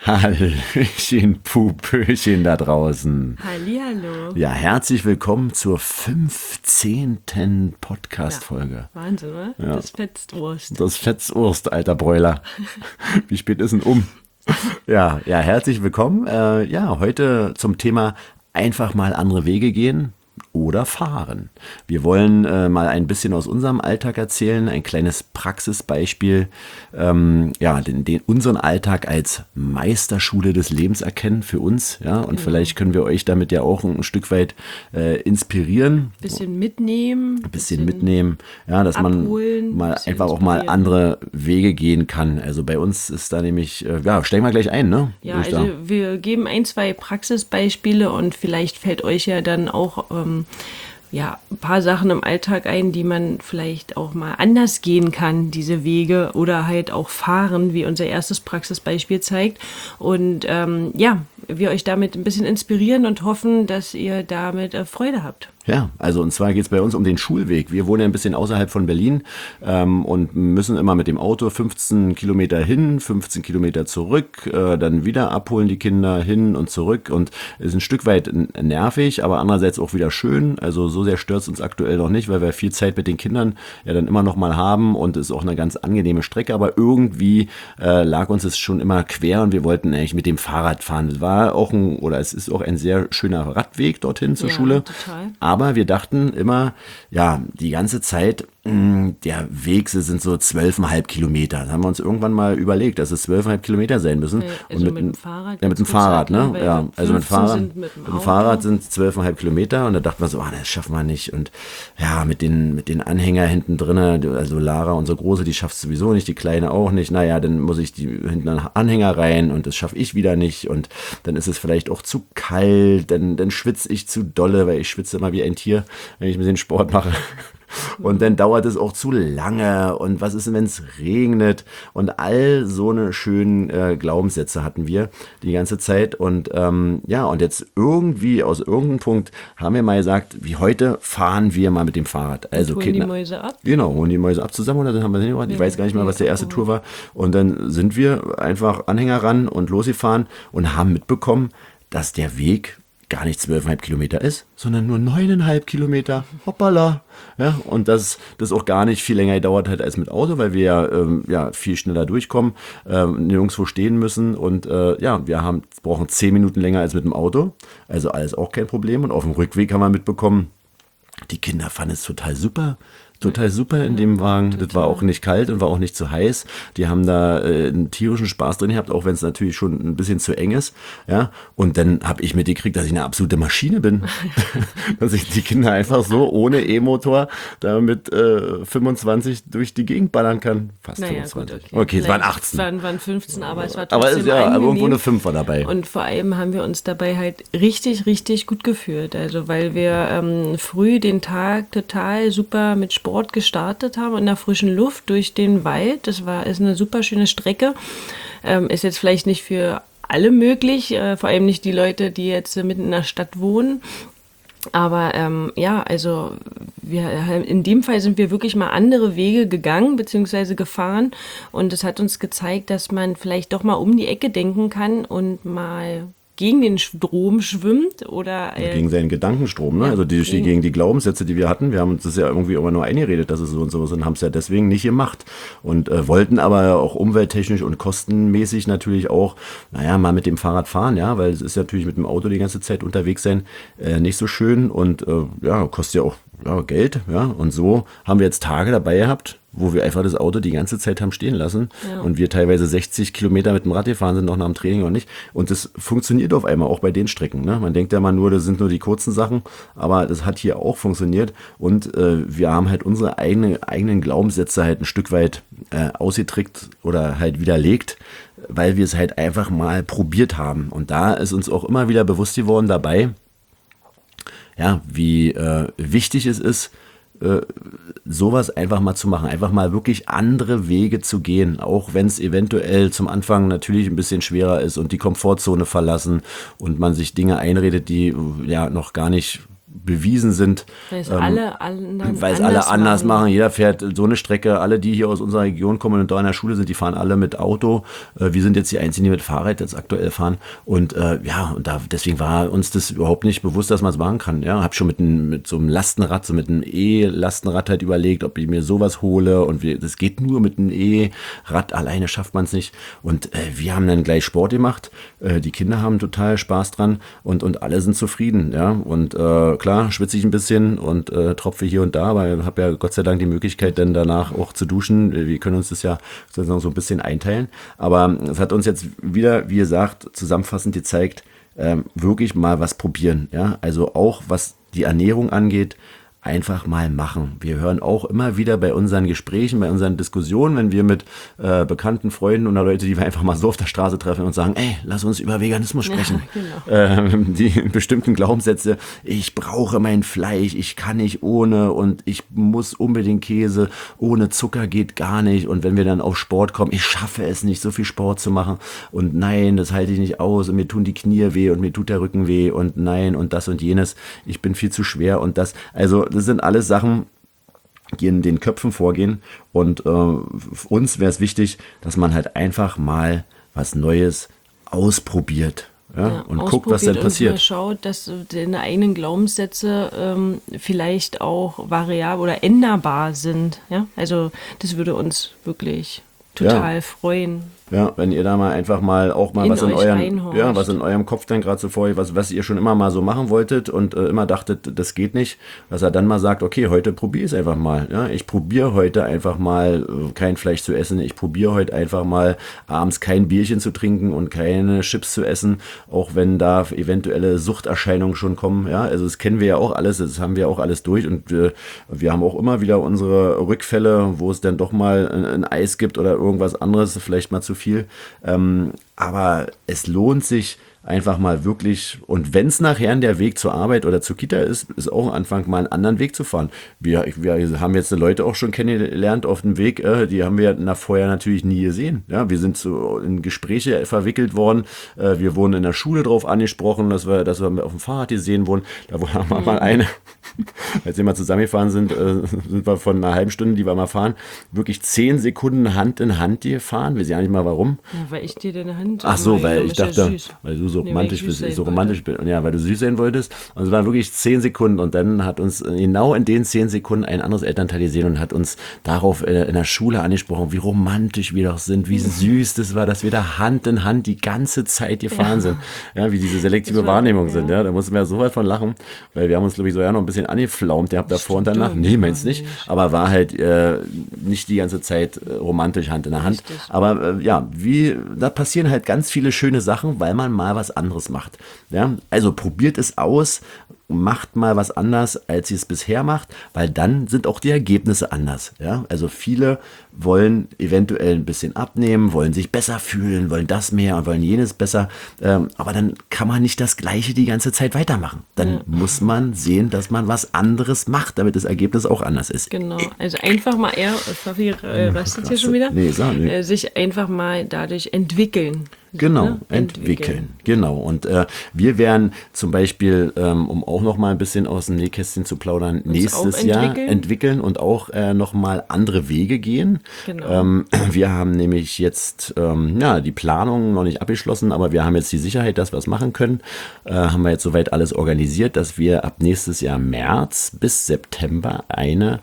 Hallöchen, Pupöchen da draußen. Hallihallo. Ja, herzlich willkommen zur 15. Podcast-Folge. Ja, Wahnsinn, oder? Ja. Das Fetzwurst. Das Fetzwurst, alter Bräuler. Wie spät ist denn um? Ja, herzlich willkommen. Heute zum Thema einfach mal andere Wege gehen oder fahren. Wir wollen mal ein bisschen aus unserem Alltag erzählen, ein kleines Praxisbeispiel, unseren Alltag als Meisterschule des Lebens erkennen für uns, ja, und vielleicht können wir euch damit ja auch ein Stück weit inspirieren. Bisschen mitnehmen. Ja, dass abholen, man mal einfach auch mal andere Wege gehen kann. Also bei uns ist da nämlich, steigen wir gleich ein, ne? Ja, also wir geben 1-2 Praxisbeispiele und vielleicht fällt euch ja dann auch ein paar Sachen im Alltag ein, die man vielleicht auch mal anders gehen kann, diese Wege, oder halt auch fahren, wie unser erstes Praxisbeispiel zeigt. Und wir euch damit ein bisschen inspirieren und hoffen, dass ihr damit Freude habt. Ja, also und zwar geht es bei uns um den Schulweg. Wir wohnen ja ein bisschen außerhalb von Berlin und müssen immer mit dem Auto 15 Kilometer hin, 15 Kilometer zurück, dann wieder abholen die Kinder hin und zurück, und ist ein Stück weit nervig, aber andererseits auch wieder schön. Also so sehr stört es uns aktuell noch nicht, weil wir viel Zeit mit den Kindern ja dann immer noch mal haben, und es ist auch eine ganz angenehme Strecke, aber irgendwie lag uns es schon immer quer und wir wollten eigentlich mit dem Fahrrad fahren. Es ist auch ein sehr schöner Radweg dorthin zur Schule. Total. Aber wir dachten immer, die ganze Zeit, der Weg sind so 12,5 Kilometer. Da haben wir uns irgendwann mal überlegt, dass es 12,5 Kilometer sein müssen. Also mit dem Fahrrad. Ja, mit dem Fahrrad, ne? Ja, also mit dem Auto. Fahrrad sind es 12,5 Kilometer, und da dachten wir so, das schaffen wir nicht. Und ja, mit den Anhänger hinten drin, also Lara, unsere Große, die schafft es sowieso nicht, die Kleine auch nicht. Naja, dann muss ich die hinten an Anhänger rein, und das schaffe ich wieder nicht. Und dann ist es vielleicht auch zu kalt, dann schwitze ich zu dolle, weil ich schwitze immer wie ein Tier, wenn ich ein bisschen Sport mache. Und dann dauert es auch zu lange, und was ist denn, wenn es regnet, und all so eine schönen Glaubenssätze hatten wir die ganze Zeit, und und jetzt irgendwie aus irgendeinem Punkt haben wir mal gesagt, wie heute fahren wir mal mit dem Fahrrad. Also holen die Mäuse ab? Genau, holen die Mäuse ab zusammen, oder dann haben wir es hingebracht. Ich weiß gar nicht mal, was der erste Tour war, und dann sind wir einfach Anhänger ran und losgefahren und haben mitbekommen, dass der Weg gar nicht 12,5 Kilometer ist, sondern nur 9,5 Kilometer. Hoppala. Ja, und das auch gar nicht viel länger gedauert hat als mit Auto, weil wir viel schneller durchkommen, nirgendwo stehen müssen, und wir brauchen 10 Minuten länger als mit dem Auto. Also alles auch kein Problem. Und auf dem Rückweg haben wir mitbekommen, die Kinder fanden es total super in dem Wagen. Total. Das war auch nicht kalt und war auch nicht zu heiß. Die haben da einen tierischen Spaß drin gehabt, auch wenn es natürlich schon ein bisschen zu eng ist. Ja? Und dann habe ich mitgekriegt, dass ich eine absolute Maschine bin. Dass ich die Kinder einfach so ohne E-Motor da mit 25 durch die Gegend ballern kann. Fast 25. Gut, okay, es waren 18. Es waren 15, aber es war trotzdem aber irgendwo eine 5 war dabei. Und vor allem haben wir uns dabei halt richtig, richtig gut gefühlt. Also weil wir früh den Tag total super mit Sport gestartet haben, in der frischen Luft durch den Wald. Ist eine super schöne Strecke. Ist jetzt vielleicht nicht für alle möglich, vor allem nicht die Leute, die jetzt mitten in der Stadt wohnen. Aber in dem Fall sind wir wirklich mal andere Wege gegangen bzw. gefahren, und es hat uns gezeigt, dass man vielleicht doch mal um die Ecke denken kann und mal gegen den Strom schwimmt oder gegen seinen Gedankenstrom, ne? Ja, also gegen die Glaubenssätze, die wir hatten. Wir haben uns das ja irgendwie immer nur eingeredet, dass es so und so ist, und haben es ja deswegen nicht gemacht, und wollten aber auch umwelttechnisch und kostenmäßig natürlich auch, mal mit dem Fahrrad fahren, ja, weil es ist natürlich mit dem Auto die ganze Zeit unterwegs sein nicht so schön, und kostet ja auch Geld, ja, und so haben wir jetzt Tage dabei gehabt, wo wir einfach das Auto die ganze Zeit haben stehen lassen, und wir teilweise 60 Kilometer mit dem Rad gefahren sind, noch nach dem Training oder nicht, und das funktioniert auf einmal auch bei den Strecken, ne? Man denkt ja mal nur, das sind nur die kurzen Sachen, aber das hat hier auch funktioniert, und wir haben halt unsere eigenen Glaubenssätze halt ein Stück weit ausgetrickt oder halt widerlegt, weil wir es halt einfach mal probiert haben, und da ist uns auch immer wieder bewusst geworden dabei, wie wichtig es ist, sowas einfach mal zu machen, einfach mal wirklich andere Wege zu gehen, auch wenn es eventuell zum Anfang natürlich ein bisschen schwerer ist und die Komfortzone verlassen und man sich Dinge einredet, die noch gar nicht bewiesen sind. Weil es alle anderen Weil es alle anders machen. Jeder fährt so eine Strecke. Alle, die hier aus unserer Region kommen und da in der Schule sind, die fahren alle mit Auto. Wir sind jetzt die Einzigen, die mit Fahrrad jetzt aktuell fahren. Und deswegen war uns das überhaupt nicht bewusst, dass man es machen kann. Ja, habe schon mit so einem Lastenrad, so mit einem E-Lastenrad halt überlegt, ob ich mir sowas hole. Und das geht nur mit einem E-Rad. Alleine schafft man es nicht. Und wir haben dann gleich Sport gemacht. Die Kinder haben total Spaß dran und alle sind zufrieden. Ja, und klar schwitze ich ein bisschen und tropfe hier und da, aber ich habe ja Gott sei Dank die Möglichkeit, dann danach auch zu duschen. Wir können uns das ja sozusagen so ein bisschen einteilen. Aber es hat uns jetzt wieder, wie gesagt, zusammenfassend gezeigt, wirklich mal was probieren. Ja? Also auch was die Ernährung angeht, einfach mal machen. Wir hören auch immer wieder bei unseren Gesprächen, bei unseren Diskussionen, wenn wir mit bekannten Freunden oder Leute, die wir einfach mal so auf der Straße treffen und sagen, ey, lass uns über Veganismus sprechen. Ja, genau. Die bestimmten Glaubenssätze, ich brauche mein Fleisch, ich kann nicht ohne und ich muss unbedingt Käse, ohne Zucker geht gar nicht. Und wenn wir dann auf Sport kommen, ich schaffe es nicht, so viel Sport zu machen und nein, das halte ich nicht aus und mir tun die Knie weh und mir tut der Rücken weh und nein und das und jenes, ich bin viel zu schwer und das, also das sind alles Sachen, die in den Köpfen vorgehen und uns wäre es wichtig, dass man halt einfach mal was Neues ausprobiert. Ja, und guckt, was dann passiert. Und schaut, dass deine eigenen Glaubenssätze vielleicht auch variabel oder änderbar sind. Ja? Also das würde uns wirklich total freuen. Ja, wenn ihr da mal einfach mal auch mal was in eurem Kopf dann gerade so vorher, was ihr schon immer mal so machen wolltet und immer dachtet, das geht nicht, dass er dann mal sagt, okay, heute probiere ich es einfach mal. Ja, ich probiere heute einfach mal kein Fleisch zu essen. Ich probiere heute einfach mal abends kein Bierchen zu trinken und keine Chips zu essen, auch wenn da eventuelle Suchterscheinungen schon kommen. Ja, also das kennen wir ja auch alles, das haben wir auch alles durch und wir haben auch immer wieder unsere Rückfälle, wo es dann doch mal ein Eis gibt oder irgendwas anderes, vielleicht mal zu viel. Aber es lohnt sich einfach mal wirklich, und wenn es nachher der Weg zur Arbeit oder zur Kita ist auch ein Anfang, mal einen anderen Weg zu fahren. Wir haben jetzt Leute auch schon kennengelernt auf dem Weg, die haben wir vorher natürlich nie gesehen. Ja, wir sind so in Gespräche verwickelt worden, wir wurden in der Schule drauf angesprochen, dass wir auf dem Fahrrad gesehen wurden. Da haben wir mal eine, als wir mal zusammengefahren sind, sind wir von einer halben Stunde, die wir mal fahren, wirklich 10 Sekunden Hand in Hand gefahren. Wir sehen ja nicht mal warum. Ja, weil ich dir deine Hand... Ach so, weil ich dachte, weil du so romantisch bist, und ja, weil du süß sein wolltest. Und es waren wirklich 10 Sekunden und dann hat uns genau in den 10 Sekunden ein anderes Elternteil gesehen und hat uns darauf in der Schule angesprochen, wie romantisch wir doch sind, wie süß das war, dass wir da Hand in Hand die ganze Zeit gefahren sind. Ja, wie diese selektive Wahrnehmung sind. Ja, da mussten wir ja so weit von lachen, weil wir haben uns, glaube ich, so noch ein bisschen angeflaumt. Ihr habt davor und danach. Nee, meinst nicht. Aber war halt nicht die ganze Zeit romantisch Hand in der Hand. Richtig. Aber da passieren halt ganz viele schöne Sachen, weil man mal was anderes macht. Ja? Also probiert es aus, macht mal was anders, als ihr es bisher macht, weil dann sind auch die Ergebnisse anders. Ja? Also viele wollen eventuell ein bisschen abnehmen, wollen sich besser fühlen, wollen das mehr und wollen jenes besser, aber dann kann man nicht das Gleiche die ganze Zeit weitermachen. Dann muss man sehen, dass man was anderes macht, damit das Ergebnis auch anders ist. Genau, also einfach mal rastet hier schon wieder? Nee, sich einfach mal dadurch entwickeln. Genau, entwickeln. Genau. Und wir werden zum Beispiel, um auch noch mal ein bisschen aus dem Nähkästchen zu plaudern, nächstes Jahr entwickeln und auch noch mal andere Wege gehen. Genau. Wir haben nämlich jetzt die Planung noch nicht abgeschlossen, aber wir haben jetzt die Sicherheit, dass wir es machen können. Haben wir jetzt soweit alles organisiert, dass wir ab nächstes Jahr März bis September eine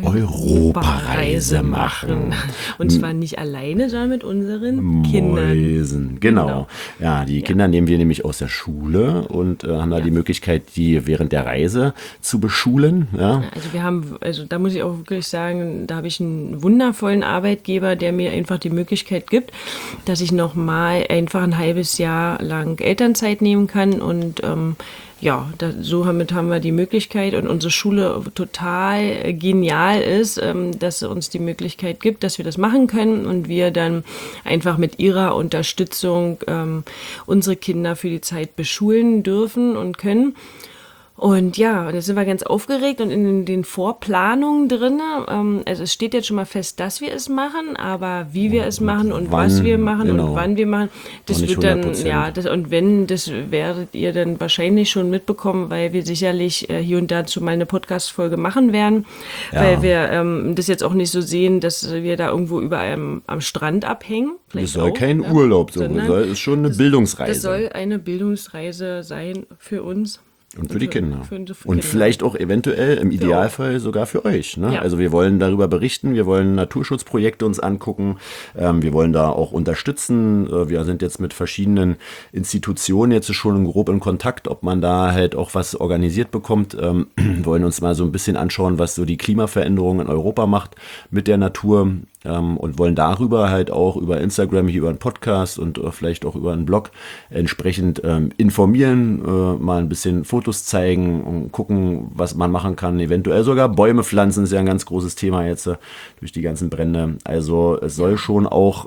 Europareise machen. Und zwar nicht alleine, sondern mit unseren Kindern. Genau. Ja, die Kinder nehmen wir nämlich aus der Schule und haben da die Möglichkeit, die während der Reise zu beschulen. Ja. Also da muss ich auch wirklich sagen, da habe ich einen wundervollen Arbeitgeber, der mir einfach die Möglichkeit gibt, dass ich nochmal einfach ein halbes Jahr lang Elternzeit nehmen kann und somit haben wir die Möglichkeit und unsere Schule total genial ist, dass sie uns die Möglichkeit gibt, dass wir das machen können und wir dann einfach mit ihrer Unterstützung unsere Kinder für die Zeit beschulen dürfen und können. Und ja, da sind wir ganz aufgeregt und in den Vorplanungen drin. Also es steht jetzt schon mal fest, dass wir es machen, aber wie wir es machen und wann, was wir machen genau. und wann wir machen, das Noch nicht wird dann, 100%. ja, das werdet ihr dann wahrscheinlich schon mitbekommen, weil wir sicherlich hier und dazu mal eine Podcast-Folge machen werden, Ja. weil wir das jetzt auch nicht so sehen, dass wir da irgendwo überall am Strand abhängen. Das Vielleicht soll auch, kein ja, Urlaub sein, sondern das ist schon eine Bildungsreise. Das soll eine Bildungsreise sein für uns. Und für die Kinder. Für Und Kinder. vielleicht auch eventuell im Idealfall sogar für euch. Ne? Ja. Also wir wollen darüber berichten, wir wollen Naturschutzprojekte uns angucken, wir wollen da auch unterstützen. Wir sind jetzt mit verschiedenen Institutionen jetzt schon grob in Kontakt, ob man da halt auch was organisiert bekommt. Wollen uns mal so ein bisschen anschauen, was so die Klimaveränderung in Europa macht mit der Natur. Und wollen darüber halt auch über Instagram, hier über einen Podcast und vielleicht auch über einen Blog entsprechend informieren, mal ein bisschen Fotos zeigen und gucken, was man machen kann. Eventuell sogar Bäume pflanzen, ist ja ein ganz großes Thema jetzt durch die ganzen Brände. Also es soll schon auch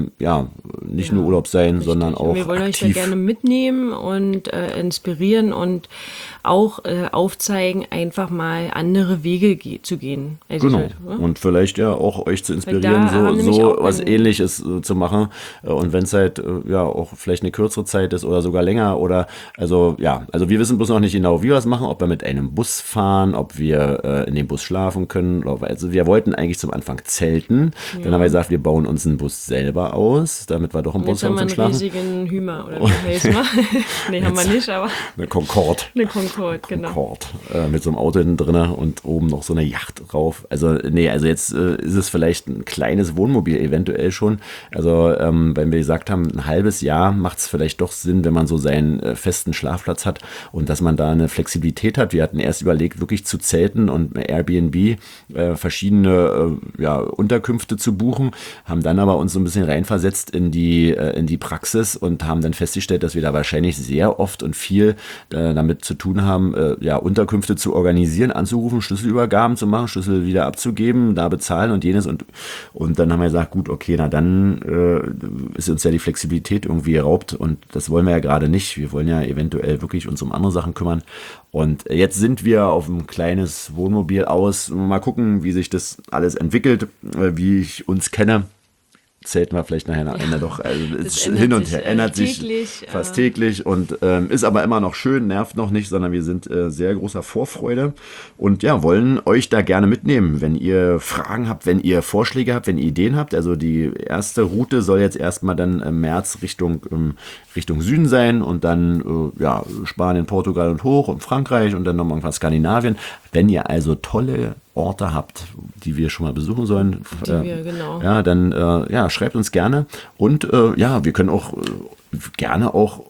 nicht nur Urlaub sein, Richtig. sondern auch wir wollen aktiv. euch da gerne mitnehmen und inspirieren und auch aufzeigen, einfach mal andere Wege zu gehen. Also Genau. halt, ne? Und vielleicht ja auch euch zu inspirieren, da haben nämlich so auch was ein- Ähnliches zu machen. Und wenn es halt auch vielleicht eine kürzere Zeit ist oder sogar länger oder also wir wissen bloß noch nicht genau, wie wir es machen, ob wir mit einem Bus fahren, ob wir in dem Bus schlafen können. Also wir wollten eigentlich zum Anfang zelten. Dann haben wir gesagt, wir bauen uns einen Bus selber aus, damit wir doch im Bus Jetzt haben haben wir zum einen Schlafen. riesigen Hümer, oder wie heißt man? Nee, haben wir nicht, aber Eine Concorde. eine Concorde, genau. Concorde, mit so einem Auto hinten drin und oben noch so eine Yacht drauf. Also jetzt ist es vielleicht ein kleines Wohnmobil eventuell schon. Also wenn wir gesagt haben, ein halbes Jahr macht es vielleicht doch Sinn, wenn man so seinen festen Schlafplatz hat und dass man da eine Flexibilität hat. Wir hatten erst überlegt, wirklich zu zelten und Airbnb verschiedene Unterkünfte zu buchen, haben dann aber uns so ein bisschen reinversetzt in die Praxis und haben dann festgestellt, dass wir da wahrscheinlich sehr oft und viel damit zu tun haben, Unterkünfte zu organisieren, anzurufen, Schlüsselübergaben zu machen, Schlüssel wieder abzugeben, da bezahlen und jenes und dann haben wir gesagt, gut, okay, na dann ist uns ja die Flexibilität irgendwie geraubt und das wollen wir ja gerade nicht. Wir wollen ja eventuell wirklich uns um andere Sachen kümmern und jetzt sind wir auf ein kleines Wohnmobil aus. Mal gucken, wie sich das alles entwickelt, wie ich uns kenne. Zelten wir vielleicht nachher am Ende doch. Also es ist hin und her, ändert sich täglich, fast täglich und ist aber immer noch schön, nervt noch nicht, sondern wir sind sehr großer Vorfreude und wollen euch da gerne mitnehmen, wenn ihr Fragen habt, wenn ihr Vorschläge habt, wenn ihr Ideen habt. Also die erste Route soll jetzt erstmal dann im März Richtung Süden sein und dann Spanien, Portugal und hoch und Frankreich und dann nochmal irgendwas Skandinavien. Wenn ihr also tolle Orte habt, die wir schon mal besuchen sollen, Genau. dann schreibt uns gerne und wir können auch gerne auch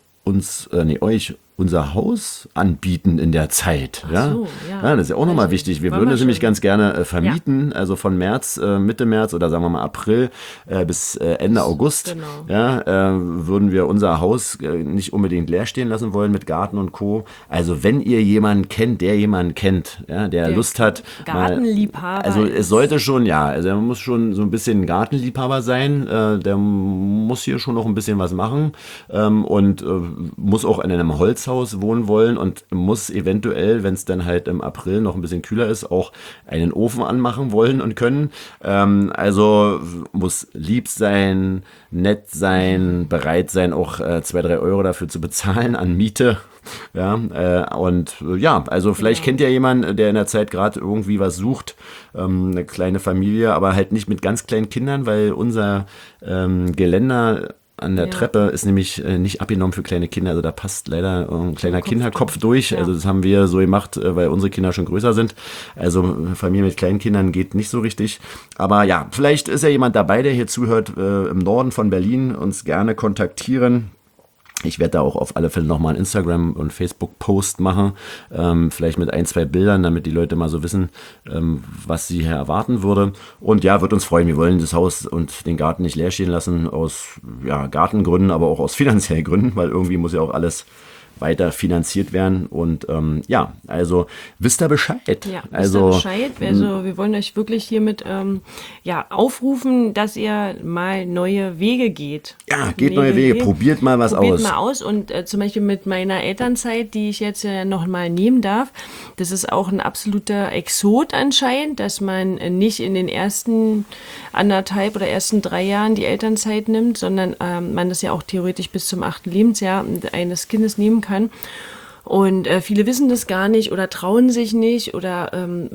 euch unser Haus anbieten in der Zeit. Ach so, ja. Das ist ja auch nochmal wichtig. Wir wollen würden wir es nämlich schon. ganz gerne vermieten, also von März, Mitte März oder sagen wir mal April bis Ende August. Genau. Würden wir unser Haus nicht unbedingt leer stehen lassen wollen mit Garten und Co. Also wenn ihr jemanden kennt, der Lust hat. Gartenliebhaber Also es ist. sollte schon, also er muss schon so ein bisschen Gartenliebhaber sein. Der muss hier schon noch ein bisschen was machen und muss auch in einem Holzhaus wohnen wollen und muss eventuell, wenn es dann halt im April noch ein bisschen kühler ist, auch einen Ofen anmachen wollen und können. Also muss lieb sein, nett sein, bereit sein, auch 2-3 Euro dafür zu bezahlen an Miete. Also vielleicht kennt ihr jemanden, der in der Zeit gerade irgendwie was sucht, eine kleine Familie, aber halt nicht mit ganz kleinen Kindern, weil unser Geländer an der Treppe ist nämlich nicht abgenommen für kleine Kinder, also da passt leider ein kleiner Kinderkopf durch. Ja. Also das haben wir so gemacht, weil unsere Kinder schon größer sind. Also Familie mit kleinen Kindern geht nicht so richtig. Aber vielleicht ist ja jemand dabei, der hier zuhört, im Norden von Berlin, uns gerne kontaktieren. Ich werde da auch auf alle Fälle nochmal einen Instagram- und Facebook-Post machen, vielleicht mit 1-2 Bildern, damit die Leute mal so wissen, was sie hier erwarten würde. Und wird uns freuen. Wir wollen das Haus und den Garten nicht leer stehen lassen, aus Gartengründen, aber auch aus finanziellen Gründen, weil irgendwie muss ja auch alles weiter finanziert werden. Und also wisst ihr Bescheid. Ja, also Bescheid. Also wir wollen euch wirklich hiermit aufrufen, dass ihr mal neue Wege geht. Ja, geht neue Wege, probiert mal was aus. Probiert mal aus und zum Beispiel mit meiner Elternzeit, die ich jetzt noch mal nehmen darf, das ist auch ein absoluter Exot anscheinend, dass man nicht in den ersten 1,5 oder ersten 3 Jahren die Elternzeit nimmt, sondern man das ja auch theoretisch bis zum 8. Lebensjahr eines Kindes nehmen kann. Und viele wissen das gar nicht oder trauen sich nicht oder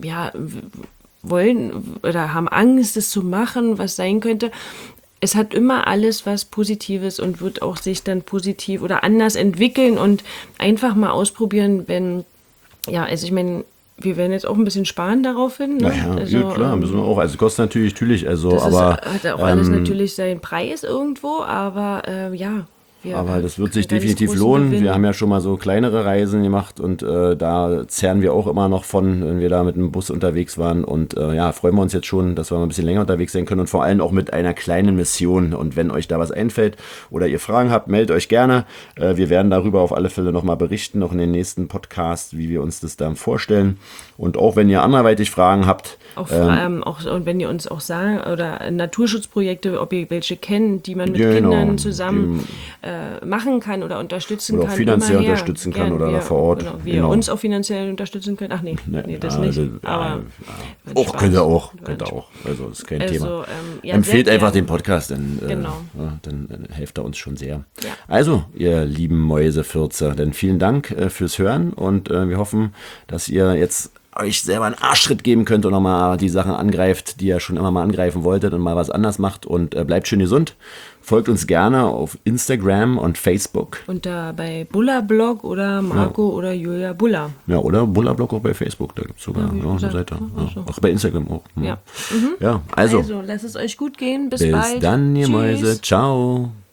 wollen oder haben Angst, das zu machen, was sein könnte. Es hat immer alles was Positives und wird auch sich dann positiv oder anders entwickeln und einfach mal ausprobieren, also ich meine, wir werden jetzt auch ein bisschen sparen daraufhin. Ne? Naja, also, ja, klar, müssen wir auch. Also kostet natürlich, also das aber hat auch alles natürlich seinen Preis irgendwo, aber aber das wird sich definitiv lohnen. Wir haben ja schon mal so kleinere Reisen gemacht und da zehren wir auch immer noch von, wenn wir da mit dem Bus unterwegs waren. Und freuen wir uns jetzt schon, dass wir mal ein bisschen länger unterwegs sein können und vor allem auch mit einer kleinen Mission. Und wenn euch da was einfällt oder ihr Fragen habt, meldet euch gerne. Wir werden darüber auf alle Fälle nochmal berichten, noch in den nächsten Podcasts, wie wir uns das dann vorstellen. Und auch wenn ihr anderweitig Fragen habt. Auch und wenn ihr uns auch sagen, oder Naturschutzprojekte, ob ihr welche kennt, die man mit Kindern zusammen machen kann oder unterstützen kann. Oder auch finanziell unterstützen kann oder vor Ort. Genau, wie ihr uns auch finanziell unterstützen könnt. Ach nee, das nicht. Aber könnt ihr auch. Also das ist kein Thema. Empfehlt einfach den Podcast, dann helft er uns schon sehr. Ja. Also, ihr lieben Mäusefürzer, dann vielen Dank fürs Hören und wir hoffen, dass ihr jetzt euch selber einen Arschtritt geben könnt und nochmal die Sachen angreift, die ihr schon immer mal angreifen wolltet und mal was anders macht und bleibt schön gesund. Folgt uns gerne auf Instagram und Facebook. Und bei Bulla-Blog oder Marco oder Julia Bulla. Ja, oder Bulla-Blog auch bei Facebook, da gibt es sogar eine Seite. Auch bei Instagram auch. Ja, ja also lasst es euch gut gehen, bis bald. Bis dann, ihr Mäuse. Ciao.